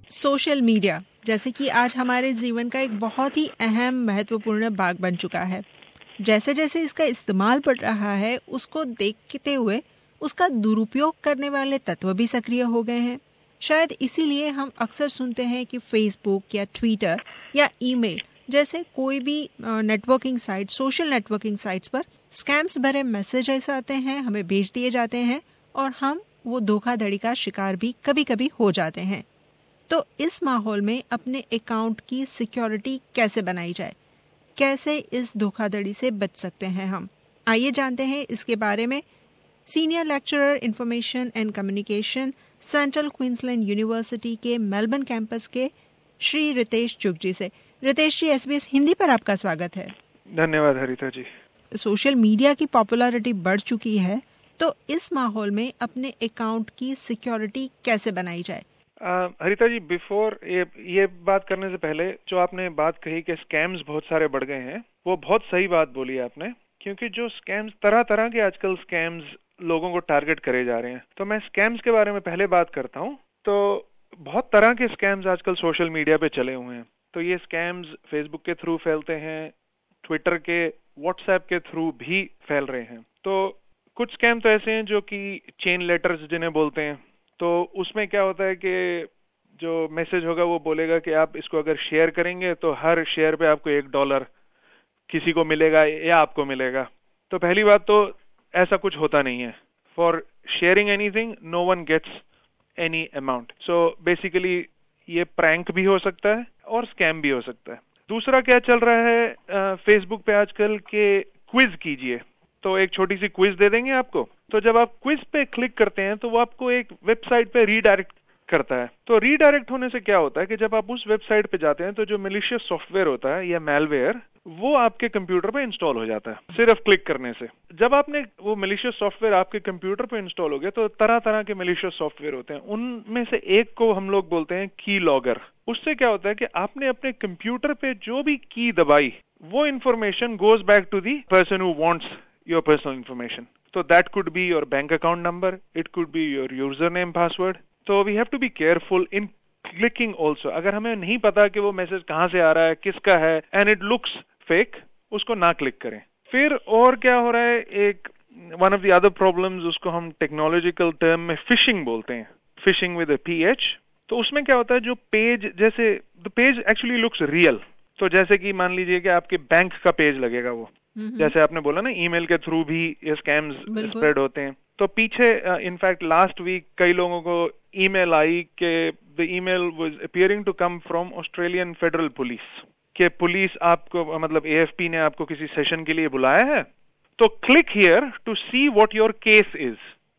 Social media जैसे कि आज हमारे जीवन का एक बहुत ही अहम महत्वपूर्ण भाग बन चुका है। जैसे जैसे इसका इस्तेमाल बढ़ रहा है, उसको देखते हुए उसका दुरुपयोग करने वाले तत्व भी सक्रिय हो गए हैं। शायद इसीलिए हम अक्सर सुनते हैं कि फेसबुक या ट्विटर या ईमेल जैसे कोई भी networking site, social networking sites पर स्कैम्स भरे मैसेजेस आते हैं, हमें भेज दिए जाते हैं और हम वो धोखाधड़ी का शिकार भी कभी कभी हो जाते हैं। तो इस माहौल में अपने अकाउंट की सिक्योरिटी कैसे बनाई जाए, कैसे इस धोखाधड़ी से बच सकते हैं हम, आइए जानते हैं इसके बारे में senior lecturer information and communication central Queensland university के मेलबर्न कैंपस के श्री रितेश चुग जी से। रितेश जी, SBS हिंदी पर आपका स्वागत है। धन्यवाद हरिता जी। सोशल मीडिया की पॉपुलैरिटी बढ़ चुकी है, तो इस माहौल में अपने अकाउंट की सिक्योरिटी कैसे बनाई जाए? हरिता जी, बिफोर ये बात करने से पहले जो आपने बात कही कि स्कैम्स बहुत सारे बढ़ गए हैं, वो बहुत सही बात बोली आपने, क्योंकि जो स्कैम्स तरह तरह के आजकल स्कैम्स लोगों को टारगेट करे जा रहे हैं। तो मैं स्कैम्स के बारे में पहले बात करता हूँ। तो बहुत तरह के स्कैम्स आजकल सोशल मीडिया पे चले हुए हैं। तो ये स्कैम्स फेसबुक के थ्रू फैलते हैं, ट्विटर के, व्हाट्सएप के थ्रू भी फैल रहे हैं। तो कुछ स्कैम तो ऐसे हैं जो कि चेन लेटर्स जिन्हें बोलते हैं। तो उसमें क्या होता है कि जो मैसेज होगा वो बोलेगा कि आप इसको अगर शेयर करेंगे तो हर शेयर पे आपको $1 किसी को मिलेगा या आपको मिलेगा। तो पहली बात तो ऐसा कुछ होता नहीं है। For sharing anything no one gets any amount. So basically ये प्रैंक भी हो सकता है और स्कैम भी हो सकता है। दूसरा क्या चल रहा है फेसबुक पे आजकल के क्विज कीजिए, तो एक छोटी सी क्विज दे देंगे आपको। तो जब आप क्विज पे क्लिक करते हैं तो वो आपको एक वेबसाइट पे रीडायरेक्ट करता है। तो रीडायरेक्ट होने से क्या होता है कि जब आप उस वेबसाइट पे जाते हैं तो जो मैलिशियस सॉफ्टवेयर होता है या मैलवेयर, वो आपके कंप्यूटर पे इंस्टॉल हो जाता है सिर्फ क्लिक करने से। जब आपने वो मैलिशियस सॉफ्टवेयर आपके कंप्यूटर पे इंस्टॉल हो गया, तो तरह तरह के मैलिशियस सॉफ्टवेयर होते हैं। उनमें से एक को हम लोग बोलते हैं की लॉगर। उससे क्या होता है कि आपने अपने कंप्यूटर पे जो भी की दबाई, वो information goes back to the person who wants your personal information. So that could be your bank account number, it could be your username, password. So we have to be careful in clicking also. अगर हमें नहीं पता कि वो message कहाँ से आ रहा है, किसका है, and it looks fake, उसको ना क्लिक करें। फिर और क्या हो रहा है, एक one of the other problems, उसको हम टेक्नोलॉजिकल टर्म में फिशिंग बोलते हैं, फिशिंग विद a PH। तो उसमें क्या होता है, जो पेज, जैसे the page actually looks real। तो जैसे कि मान लीजिए कि आपके बैंक का पेज लगेगा वो, जैसे आपने बोला ना, ईमेल के थ्रू भी ये स्कैम्स स्प्रेड होते हैं। तो पीछे इनफैक्ट लास्ट वीक कई लोगों को ईमेल आई कि the email was appearing to come from Australian federal police, कि पुलिस आपको, मतलब AFP ने आपको किसी सेशन के लिए बुलाया है, तो click here to see what your case is.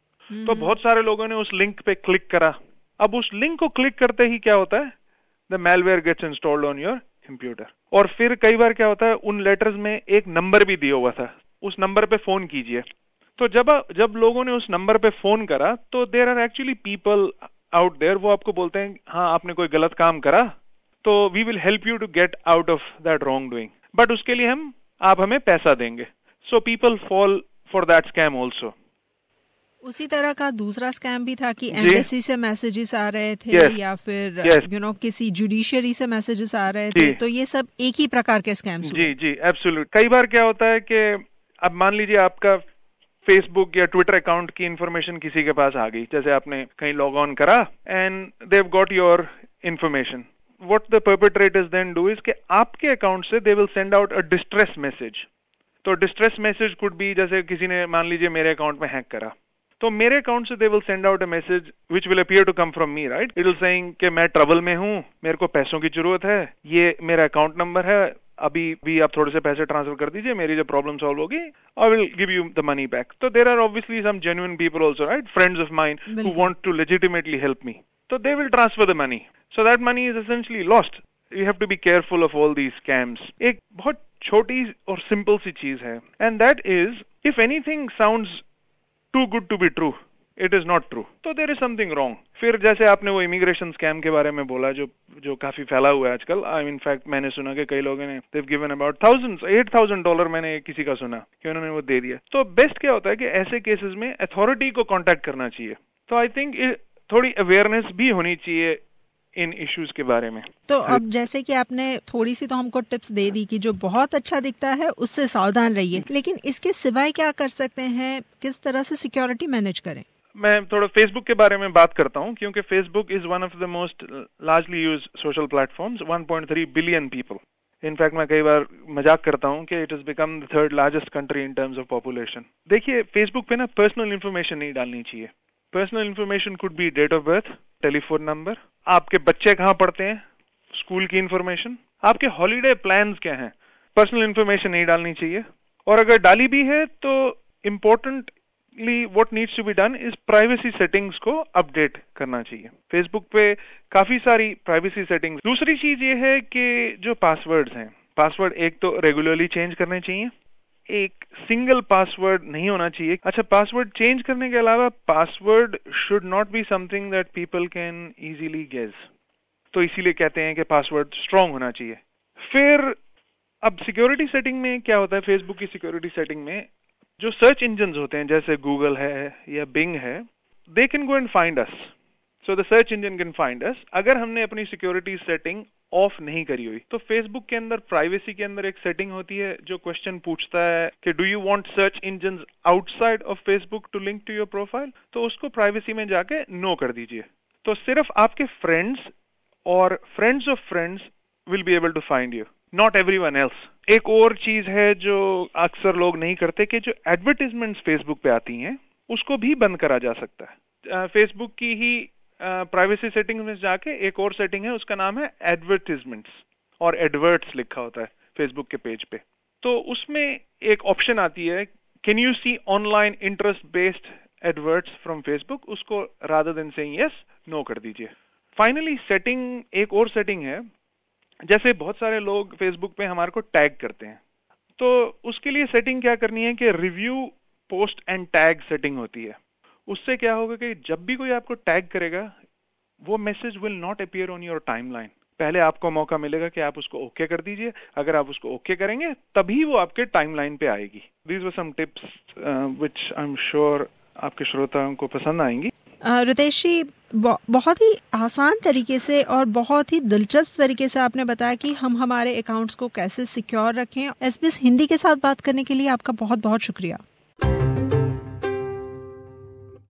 तो बहुत सारे लोगों ने उस लिंक पे क्लिक करा। अब उस लिंक को क्लिक करते ही क्या होता है, the malware gets installed on your computer. और फिर कई बार क्या होता है, उन लेटर्स में एक नंबर भी दिया हुआ था, उस नंबर पे फोन कीजिए। तो जब लोगों ने उस नंबर पे फोन करा, तो there are actually people out there, वो आपको बोलते हैं हाँ आपने कोई गलत काम करा, तो we will help you to get out of that wrong doing, but उसके लिए आप हमें पैसा देंगे। So people fall for that scam also. उसी तरह का दूसरा स्कैम भी था कि एम्बेसी से मैसेजेस आ रहे थे, या फिर किसी जुडिशियरी से मैसेजेस आ रहे थे। तो ये सब एक ही प्रकार के स्कैम्स हुए। जी, एब्सोल्यूट। कई बार क्या होता है कि अब मान लीजिए आपका फेसबुक या ट्विटर अकाउंट की इंफॉर्मेशन किसी के पास आ गई, जैसे आपने कहीं लॉग ऑन करा and they have got your information. What the perpetrators then do is कि आपके अकाउंट से they will send out a distress message. तो डिस्ट्रेस मैसेज कुड बी, जैसे किसी ने मान लीजिए मेरे अकाउंट में हैक करा, तो मेरे अकाउंट से they will send out a message which will appear to come from me, right. It will saying कि मैं ट्रबल में हूँ, मेरे को पैसों की जरूरत है, ये मेरा अकाउंट नंबर है, अभी भी आप थोड़े से पैसे ट्रांसफर कर दीजिए, मेरी जो प्रॉब्लम सॉल्व होगी, I will give you the money back. तो there are obviously some genuine people also, right, friends of mine who want to legitimately help me, तो they will transfer the money. So that money is essentially lost. You have to be careful of all these scams. एक बहुत छोटी और simple सी चीज है, and that is if anything sounds too good to be true, it is not true, तो there is something wrong. फिर जैसे आपने वो इमिग्रेशन स्कैम के बारे में बोला, जो काफी फैला हुआ है आजकल। इनफैक्ट मैंने सुना कि कई लोगों ने they've given about thousands, $8,000 मैंने किसी का सुना कि उन्होंने वो दे दिया। तो बेस्ट क्या होता है कि ऐसे केसेस में अथॉरिटी को कांटेक्ट करना चाहिए। तो आई थिंक थोड़ी अवेयरनेस भी होनी चाहिए इन इश्यूज के बारे में। तो अब जैसे कि आपने थोड़ी सी तो हमको टिप्स दे दी कि जो बहुत अच्छा दिखता है उससे सावधान रहिए, लेकिन इसके सिवाय क्या कर सकते हैं, किस तरह से सिक्योरिटी मैनेज करें? मैं थोड़ा फेसबुक के बारे में बात करता हूँ, क्योंकि Facebook is one of the most largely used social platforms, 1.3 billion people. In fact मैं कई बार मजाक करता हूँ कि it has become the third largest country in terms of population. देखिए, फेसबुक पे ना पर्सनल इन्फॉर्मेशन नहीं डालनी चाहिए। Personal information could be date of birth, telephone number, आपके बच्चे कहाँ पढ़ते हैं, स्कूल की इन्फॉर्मेशन, आपके हॉलीडे प्लान्स क्या हैं। पर्सनल इन्फॉर्मेशन नहीं डालनी चाहिए। और अगर डाली भी है तो importantly what needs to be done is privacy settings को अपडेट करना चाहिए। फेसबुक पे काफी सारी प्राइवेसी सेटिंग्स। दूसरी चीज ये है कि जो पासवर्ड्स हैं, पासवर्ड एक तो रेगुलरली चेंज करने चाहिए, एक सिंगल पासवर्ड नहीं होना चाहिए। अच्छा, पासवर्ड चेंज करने के अलावा password should not be something that people can easily guess, तो इसीलिए कहते हैं कि पासवर्ड स्ट्रांग होना चाहिए। फिर अब सिक्योरिटी सेटिंग में क्या होता है, फेसबुक की सिक्योरिटी सेटिंग में जो सर्च इंजन्स होते हैं जैसे गूगल है या बिंग है, they can go and find us. So the search engine can find us. अगर हमने अपनी सिक्योरिटी सेटिंग ऑफ नहीं करी हुई तो फेसबुक के अंदर प्राइवेसी के अंदर एक सेटिंग होती है जो क्वेश्चन पूछता है कि do you want search engines outside of Facebook to link to your profile, तो उसको प्राइवेसी में जाके नो कर दीजिए। तो सिर्फ आपके फ्रेंड्स और friends of friends will be able to find you, not everyone else. एक और चीज है जो अक्सर लोग नहीं करते कि जो एडवर्टाइजमेंट्स फेसबुक पे आती हैं उसको भी बंद करा जा सकता है। फेसबुक की ही प्राइवेसी सेटिंग में जाके एक और सेटिंग है, उसका नाम है एडवर्टाइजमेंट्स, और एडवर्ट्स लिखा होता है फेसबुक के पेज पे। तो उसमें एक ऑप्शन आती है, can you see online interest based adverts from Facebook, उसको rather than saying yes, no कर दीजिए। फाइनली सेटिंग, एक और सेटिंग है, जैसे बहुत सारे लोग फेसबुक पे हमारे को टैग करते हैं, तो उसके लिए सेटिंग क्या करनी है कि review post and tag setting होती है। उससे क्या होगा कि जब भी कोई आपको टैग करेगा वो message will not appear on your timeline. पहले आपको मौका मिलेगा कि आप उसको ओके कर दीजिए, अगर आप उसको ओके करेंगे तभी वो आपके टाइमलाइन पे आएगी। These were some tips which I am sure आपके श्रोताओं को पसंद आएंगी। रितेश जी, बहुत ही आसान तरीके से और बहुत ही दिलचस्प तरीके से आपने बताया कि हम हमारे अकाउंट्स को कैसे सिक्योर रखें। SBS हिंदी के साथ बात करने के लिए आपका बहुत बहुत शुक्रिया।